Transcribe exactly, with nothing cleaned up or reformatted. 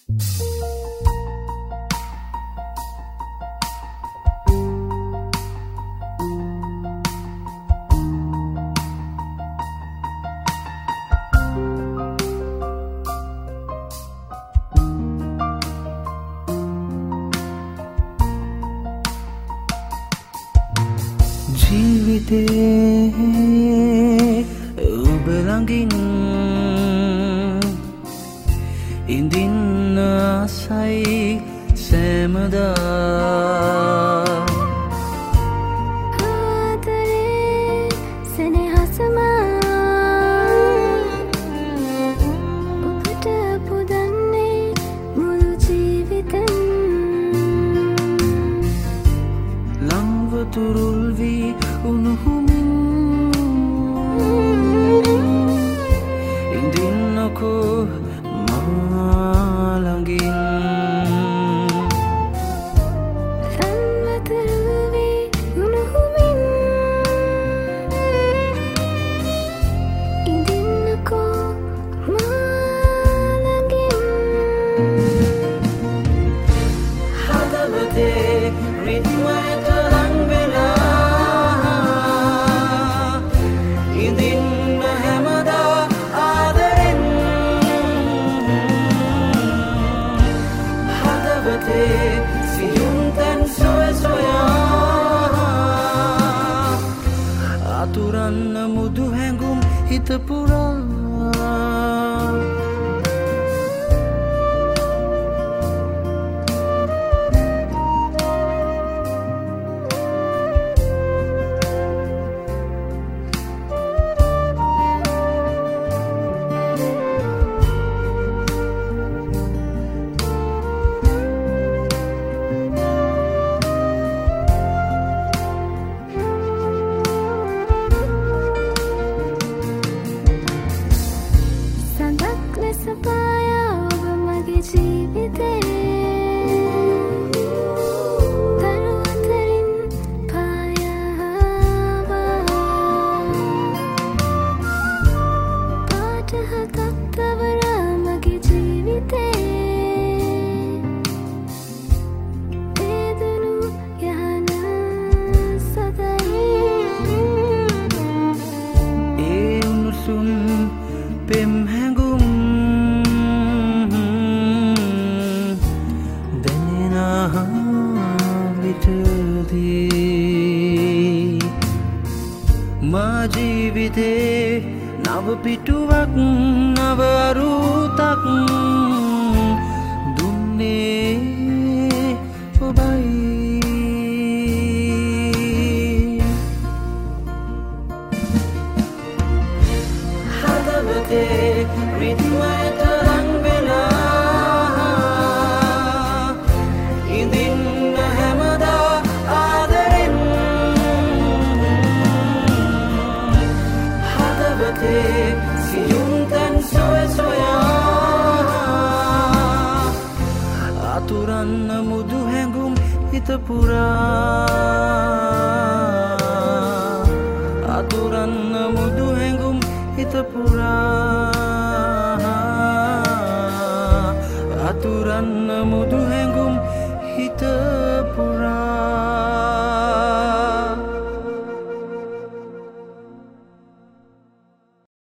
ජීවිතේ ඔබ ළඟින් ඉඳින්න ආසයි සෑමදා ආදරේ සෙනෙහසම ඔබට පුදන්නේ මුළු ජීවිතෙන් ලංව තුරුල් වී උණුහුමින් ඉඳින්නකෝ මා ළඟින් අතුරන්න මුදු හැඟුම් හිත පුරා පෙම් හැඟුම් දැනෙන විටදී මා ජීවිතේ නව පිටුවක් නව අරුතක් දුන්නේ ඔබයි රිද්මයට රන් වෙලා ඉඳින්න හැමදා ආදරෙන් හදවතේ සියුම් තැන් සොය සොයා අතුරන්න මුදු හැඟුම් හිත පුරා අතුරන්න මුදු හැඟුම් හිත පුරා අතුරන්න මුදු